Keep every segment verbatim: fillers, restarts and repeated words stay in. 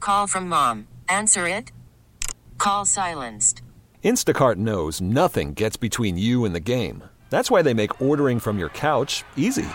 Call from mom. Answer it. Call silenced. Instacart knows nothing gets between you and the game. That's why they make ordering from your couch easy.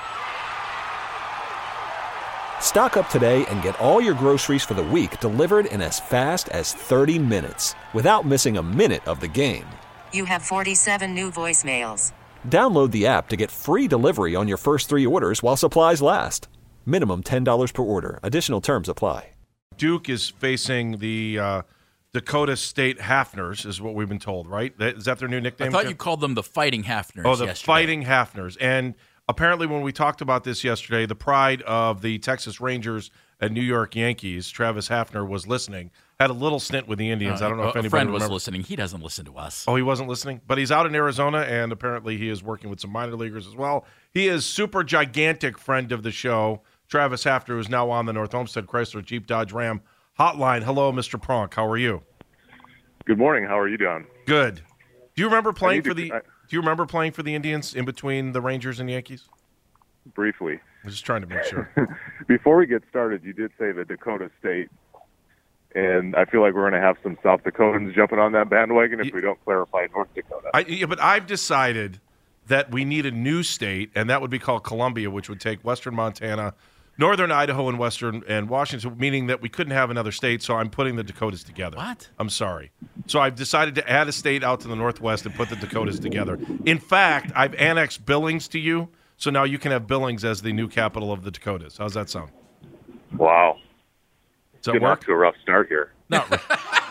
Stock up today and get all your groceries for the week delivered in as fast as thirty minutes without missing a minute of the game. You have forty-seven new voicemails. Download the app to get free delivery on your first three orders while supplies last. Minimum ten dollars per order. Additional terms apply. Duke is facing the uh, Dakota State Hafners, is what we've been told, right? Is that their new nickname? I thought you called them the Fighting Hafners Oh, the yesterday. Fighting Hafners. And apparently when we talked about this yesterday, the pride of the Texas Rangers and New York Yankees, Travis Hafner, was listening. Had a little stint with the Indians. Uh, I don't know a if anybody friend was remembers. listening. He doesn't listen to us. Oh, he wasn't listening? But he's out in Arizona, and apparently he is working with some minor leaguers as well. He is super gigantic friend of the show, Travis Hafner, who's now on the North Olmsted Chrysler Jeep Dodge Ram hotline. Hello, Mister Pronk. How are you? Good morning. How are you doing? Good. Do you remember playing to, for the I, Do you remember playing for the Indians in between the Rangers and Yankees? Briefly. I'm just trying to make sure. Before we get started, you did say the Dakota State, and I feel like we're going to have some South Dakotans jumping on that bandwagon if we don't clarify North Dakota. I, yeah, but I've decided that we need a new state, and that would be called Columbia, which would take western Montana, northern Idaho, and western and Washington, meaning that we couldn't have another state, so I'm putting the Dakotas together. What? I'm sorry. So I've decided to add a state out to the northwest and put the Dakotas together. In fact, I've annexed Billings to you, so now you can have Billings as the new capital of the Dakotas. How's that sound? Wow. Does that Getting work? off to a rough start here. Not really.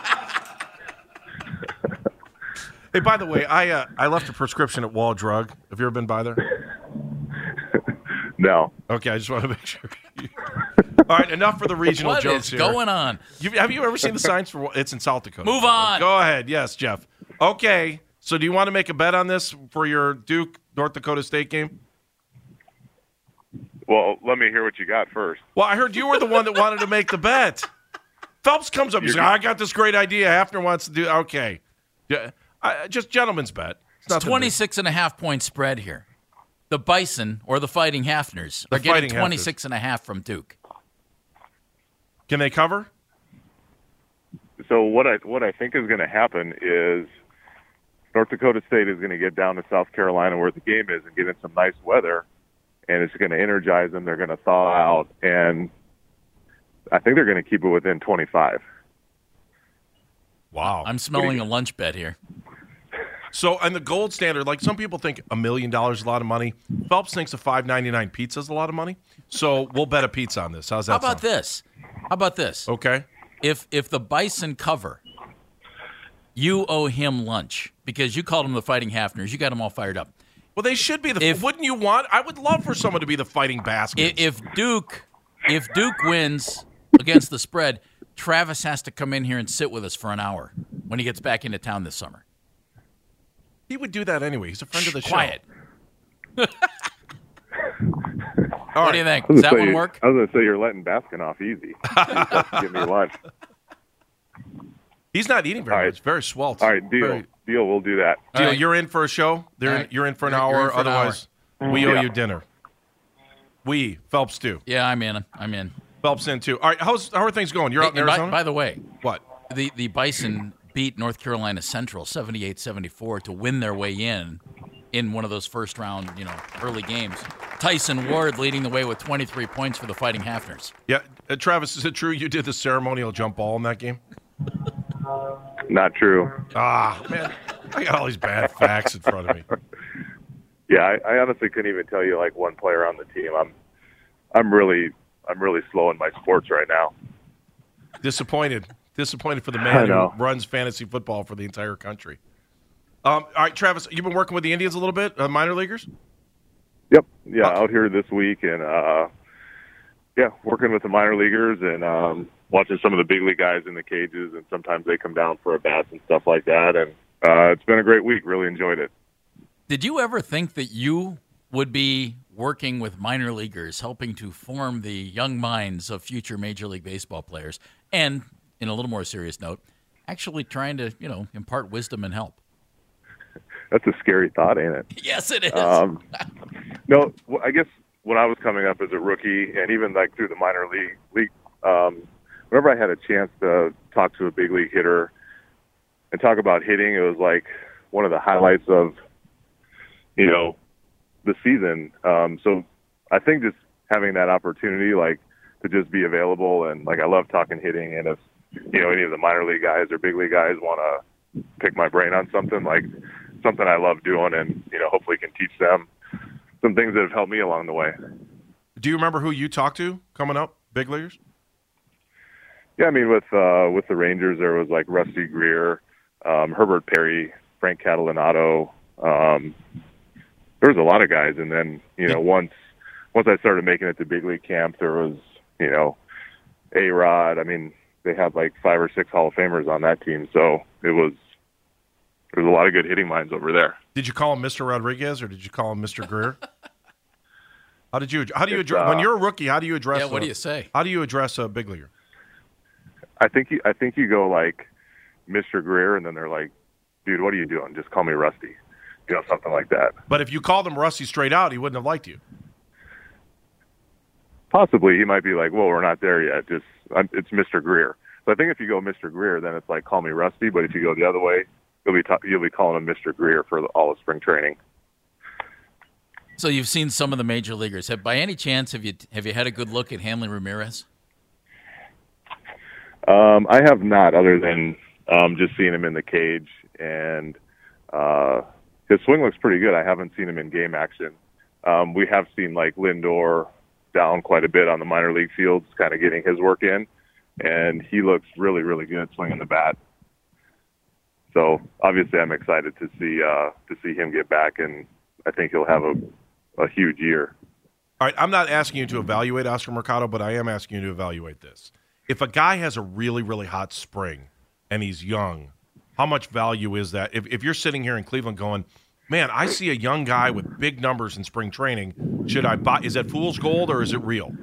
Hey, by the way, I uh, I left a prescription at Wall Drug. Have you ever been by there? No. Okay, I just want to make sure. All right, enough for the regional What jokes is here. going on? You, have you ever seen the signs for? It's in South Dakota. Move on. Go ahead. Yes, Jeff. Okay. So, do you want to make a bet on this for your Duke North Dakota State game? Well, let me hear what you got first. Well, I heard you were the one that wanted to make the bet. Phelps comes up. He's like, I got this great idea. Hafner wants to do. Okay. Yeah. I, just gentleman's bet. It's, It's twenty-six and a half point spread here. The Bison, or the Fighting Hafners, The are getting Fighting twenty-six and a half from Duke. Can they cover? So what I what I think is going to happen is North Dakota State is going to get down to South Carolina where the game is and get in some nice weather, and it's going to energize them. They're going to thaw out, and I think they're going to keep it within twenty-five. Wow. I'm smelling a lunch bet here. So, and the gold standard, like some people think a million dollars is a lot of money. Phelps thinks a five ninety-nine pizza is a lot of money. So we'll bet a pizza on this. How's that How about sound? this? How about this? Okay. If if the Bison cover, you owe him lunch because you called him the Fighting Hafners. You got them all fired up. Well, they should be the. If- wouldn't you want? I would love for someone to be the Fighting Baskets. I- If Duke, if Duke wins against the spread, Travis has to come in here and sit with us for an hour when he gets back into town this summer. He would do that anyway. He's a friend of the Quiet. show. What do you think? I was Does that gonna one say- work? I was going to say you're letting Baskin off easy. Give me lunch. He's not eating very All right. much. Very swelt. All right, deal. Very- Deal. We'll do that. Deal. All right. You're in for a show. They're All in, right. you're in for an You're- hour. you're in for an Otherwise, we owe Yeah. you dinner. We Phelps do. Yeah, I'm in. I'm in. Phelps in too. All right. How's how are things going? You're out in Hey, and by, Arizona. by the way, what? the the Bison beat North Carolina Central seventy-eight seventy-four to win their way in in one of those first round, you know, early games. Tyson Ward leading the way with twenty-three points for the Fighting Hafners. Yeah, uh, Travis, is it true you did the ceremonial jump ball in that game? Not true. Ah, man, I got all these bad facts in front of me. Yeah, I, I honestly couldn't even tell you like one player on the team. I'm, I'm really, I'm really slow in my sports right now. Disappointed. Disappointed for the I man who know. runs fantasy football for the entire country. Um, all right, Travis, you've been working with the Indians a little bit, uh, minor leaguers? Yep. Yeah, Oh. out here this week, and uh, yeah, working with the minor leaguers and um, watching some of the big league guys in the cages, and sometimes they come down for at bats and stuff like that. And uh, it's been a great week. Really enjoyed it. Did you ever think that you would be working with minor leaguers, helping to form the young minds of future Major League Baseball players, and, in a little more serious note, actually trying to, you know, impart wisdom and help? That's a scary thought, ain't it? Yes, it is. Um, no, w- I guess when I was coming up as a rookie, and even like through the minor league league um, whenever I had a chance to talk to a big league hitter and talk about hitting, it was like one of the highlights of, you know, the season. Um, so I think just having that opportunity, like, to just be available, and like I love talking hitting, and if, you know, any of the minor league guys or big league guys want to pick my brain on something, like something I love doing, and, you know, hopefully can teach them some things that have helped me along the way. Do you remember who you talked to coming up, big leaguers? Yeah, I mean, with uh, with the Rangers, there was like Rusty Greer, um, Herbert Perry, Frank Catalanato. Um, there was a lot of guys, and then, you know, once once I started making it to big league camp, there was, you know, A-Rod. I mean, they had like five or six Hall of Famers on that team, so it was there was a lot of good hitting minds over there. Did you call him Mister Rodriguez, or did you call him Mister Greer? How did you? How do you It's, address uh, when you're a rookie? How do you address? Yeah, what a, do you say? How do you address a big leaguer? I think you, I think you go like Mister Greer, and then they're like, "Dude, what are you doing? Just call me Rusty," you know, something like that. But if you called him Rusty straight out, he wouldn't have liked you. Possibly, he might be like, "Well, we're not there yet. Just I'm, it's Mister Greer." So I think if you go Mister Greer, then it's like, "Call me Rusty." But if you go the other way, you'll be ta- you'll be calling him Mister Greer for the, all of spring training. So you've seen some of the major leaguers. Have, by any chance, have you have you had a good look at Hanley Ramirez? Um, I have not, other than um, just seeing him in the cage, and uh, his swing looks pretty good. I haven't seen him in game action. Um, we have seen like Lindor down quite a bit on the minor league fields, kind of getting his work in, and he looks really, really good swinging the bat. So obviously, I'm excited to see uh, to see him get back, and I think he'll have a a huge year. All right, I'm not asking you to evaluate Oscar Mercado, but I am asking you to evaluate this. If a guy has a really, really hot spring and he's young, how much value is that? If, if you're sitting here in Cleveland going, man, I see a young guy with big numbers in spring training, should I buy? Is that fool's gold or is it real?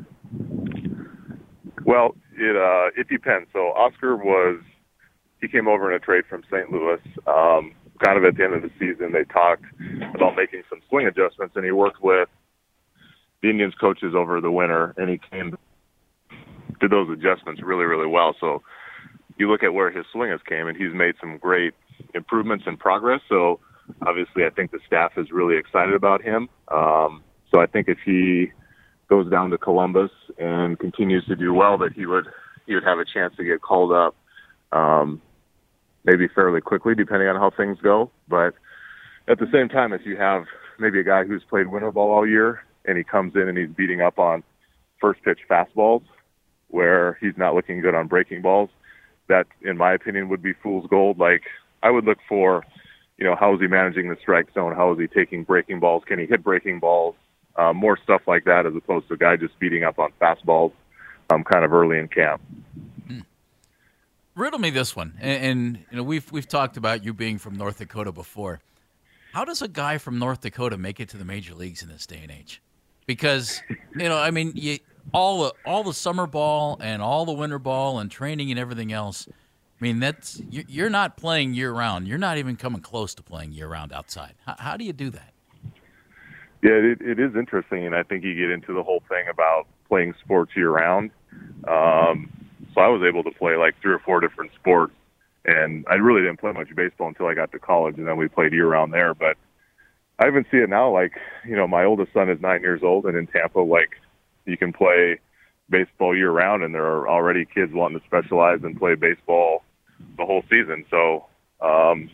Well, it uh, it depends. So Oscar was, he came over in a trade from Saint Louis. Um, kind of at the end of the season, they talked about making some swing adjustments, and he worked with the Indians coaches over the winter, and he came did those adjustments really, really well. So you look at where his swing has came, and he's made some great improvements and progress. So obviously, I think the staff is really excited about him. Um, so I think if he goes down to Columbus and continues to do well, that he would he would have a chance to get called up, um, maybe fairly quickly, depending on how things go. But at the same time, if you have maybe a guy who's played winter ball all year and he comes in and he's beating up on first pitch fastballs where he's not looking good on breaking balls, that, in my opinion, would be fool's gold. Like, I would look for, you know, how is he managing the strike zone? How is he taking breaking balls? Can he hit breaking balls? Um, more stuff like that, as opposed to a guy just beating up on fastballs um, kind of early in camp. Hmm. Riddle me this one, and, and you know we've we've talked about you being from North Dakota before. How does a guy from North Dakota make it to the major leagues in this day and age? Because, you know, I mean, you, all the all the summer ball and all the winter ball and training and everything else. I mean, that's you're not playing year round. You're not even coming close to playing year round outside. How, how do you do that? Yeah, it, it is interesting, and I think you get into the whole thing about playing sports year round. Um, so I was able to play like three or four different sports, and I really didn't play much baseball until I got to college, and then we played year round there. But I even see it now. Like, you know, my oldest son is nine years old, and in Tampa, like, you can play baseball year round, and there are already kids wanting to specialize and play baseball the whole season. So um,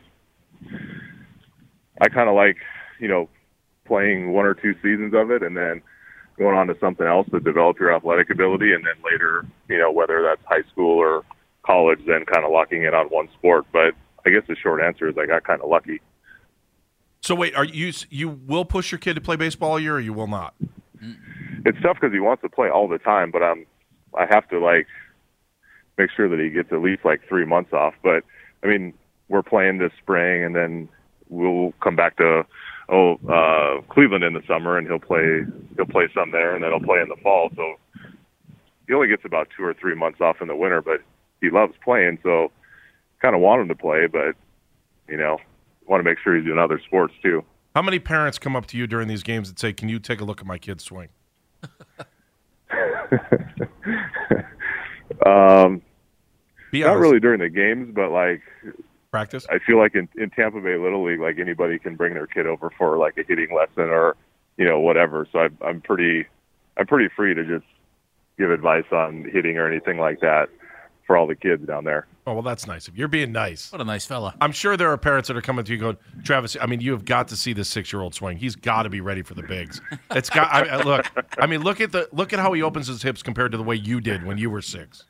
I kind of like, you know, playing one or two seasons of it and then going on to something else to develop your athletic ability, and then later, you know, whether that's high school or college, then kind of locking in on one sport. But I guess the short answer is I got kind of lucky. So wait, are you you will push your kid to play baseball all year, or you will not? It's tough because he wants to play all the time, but I'm I have to like make sure that he gets at least like three months off. But I mean, we're playing this spring, and then we'll come back to oh uh, Cleveland in the summer, and he'll play he'll play some there, and then he'll play in the fall. So he only gets about two or three months off in the winter, but he loves playing, so kind of want him to play, but you know, want to make sure he's doing other sports too. How many parents come up to you during these games and say, "Can you take a look at my kid's swing"? um, Be not honest. really during the games, but like Practice? I feel like in, in Tampa Bay Little League, like anybody can bring their kid over for like a hitting lesson or, you know, whatever. So I, I'm pretty, I'm pretty free to just give advice on hitting or anything like that for all the kids down there. Oh, well, that's nice. If you're being nice. What a nice fella. I'm sure there are parents that are coming to you going, Travis, I mean, you have got to see this six-year-old swing. He's got to be ready for the bigs. It's got, I, I, look, I mean, look at the, look at how he opens his hips compared to the way you did when you were six.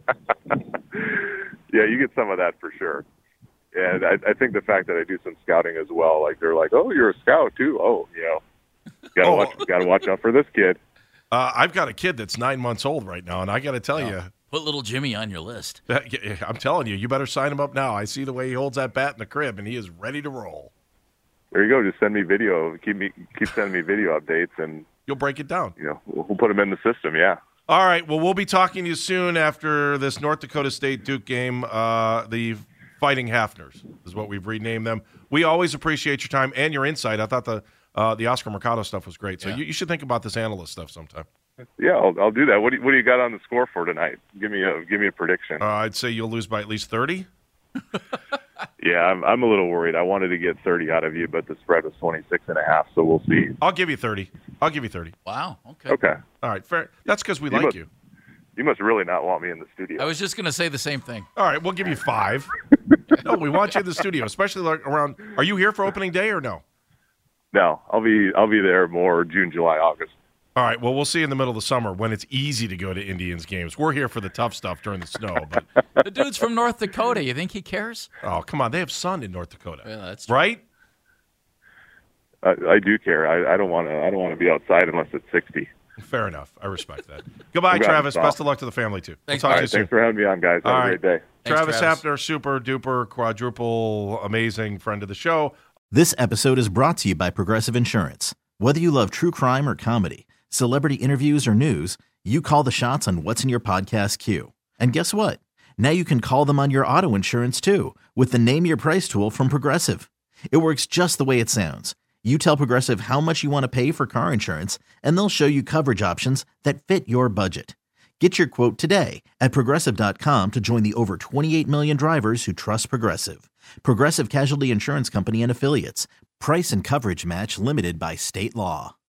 Yeah, you get some of that for sure. And I, I think the fact that I do some scouting as well, like they're like, oh, you're a scout too. Oh, you know, gotta Oh. watch, gotta watch out for this kid. Uh, I've got a kid that's nine months old right now, and I got to tell you, Put little Jimmy on your list. that- yeah, I'm telling you, you better sign him up now. I see the way he holds that bat in the crib, and he is ready to roll. There you go. Just send me video. Keep me, keep sending me video updates, and You'll break it down. you know, we'll, we'll put them in the system. Yeah. All right. Well, we'll be talking to you soon after this North Dakota State Duke game. Uh, the Fighting Hafners is what we've renamed them. We always appreciate your time and your insight. I thought the uh, the Oscar Mercado stuff was great. So Yeah. you, you should think about this analyst stuff sometime. Yeah, I'll, I'll do that. What do you, what do you got on the score for tonight? Give me a give me a prediction. Uh, I'd say you'll lose by at least thirty. Yeah, I'm I'm a little worried. I wanted to get thirty out of you, but the spread was twenty-six and a half, so we'll see. I'll give you thirty. I'll give you thirty. Wow. Okay. Okay. All right. Fair. That's because we You like must- you. You must really not want me in the studio. I was just going to say the same thing. All right. We'll give you five. No, we want you in the studio, especially like around. Are you here for opening day or no? No, I'll be I'll be there more June, July, August. All right. Well, we'll see you in the middle of the summer when it's easy to go to Indians games. We're here for the tough stuff during the snow. But The dude's from North Dakota. You think he cares? oh, come on, they have sun in North Dakota, Yeah, that's true. right? I, I do care. I, I don't want to. I don't want to be outside unless it's sixty. Fair enough. I respect that. Goodbye, Congrats, Travis. Bob. Best of luck to the family too. Thanks, we'll All talk right, to you thanks soon. for having me on, guys. Have All a right. great day. Thanks, Travis, Travis. Hafner, super duper quadruple amazing friend of the show. This episode is brought to you by Progressive Insurance. Whether you love true crime or comedy, celebrity interviews or news, you call the shots on what's in your podcast queue. And guess what? Now you can call them on your auto insurance too with the Name Your Price tool from Progressive. It works just the way it sounds. You tell Progressive how much you want to pay for car insurance, and they'll show you coverage options that fit your budget. Get your quote today at Progressive dot com to join the over twenty-eight million drivers who trust Progressive. Progressive Casualty Insurance Company and Affiliates. Price and coverage match limited by state law.